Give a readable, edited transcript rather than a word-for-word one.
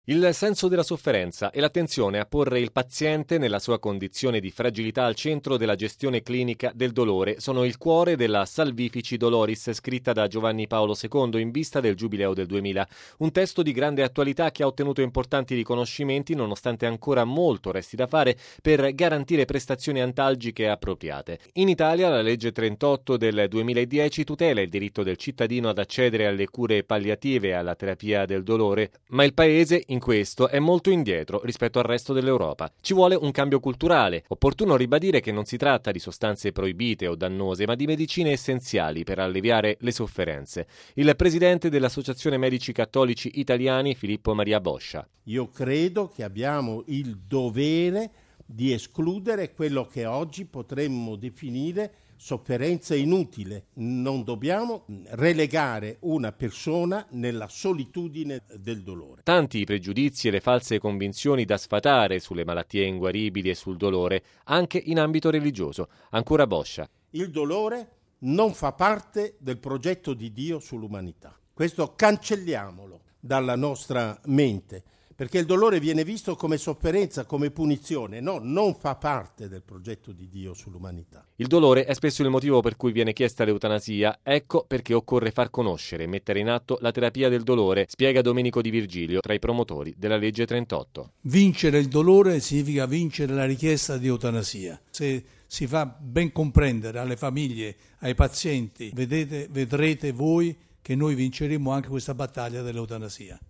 Il senso della sofferenza e l'attenzione a porre il paziente nella sua condizione di fragilità al centro della gestione clinica del dolore sono il cuore della Salvifici Doloris, scritta da Giovanni Paolo II in vista del Giubileo del 2000. Un testo di grande attualità che ha ottenuto importanti riconoscimenti nonostante ancora molto resti da fare per garantire prestazioni antalgiche appropriate. In Italia la legge 38 del 2010 tutela il diritto del cittadino ad accedere alle cure palliative e alla terapia del dolore, ma il Paese in questo è molto indietro rispetto al resto dell'Europa. Ci vuole un cambio culturale. Opportuno ribadire che non si tratta di sostanze proibite o dannose, ma di medicine essenziali per alleviare le sofferenze. Il presidente dell'Associazione Medici Cattolici Italiani, Filippo Maria Boscia. Io credo che abbiamo il dovere di escludere quello che oggi potremmo definire sofferenza inutile. Non dobbiamo relegare una persona nella solitudine del dolore. Tanti i pregiudizi e le false convinzioni da sfatare sulle malattie inguaribili e sul dolore, anche in ambito religioso. Ancora Boscia. Il dolore non fa parte del progetto di Dio sull'umanità. Questo cancelliamolo dalla nostra mente, perché il dolore viene visto come sofferenza, come punizione. No, non fa parte del progetto di Dio sull'umanità. Il dolore è spesso il motivo per cui viene chiesta l'eutanasia. Ecco perché occorre far conoscere e mettere in atto la terapia del dolore, spiega Domenico Di Virgilio, tra i promotori della legge 38. Vincere il dolore significa vincere la richiesta di eutanasia. Se si fa ben comprendere alle famiglie, ai pazienti, vedrete voi che noi vinceremo anche questa battaglia dell'eutanasia.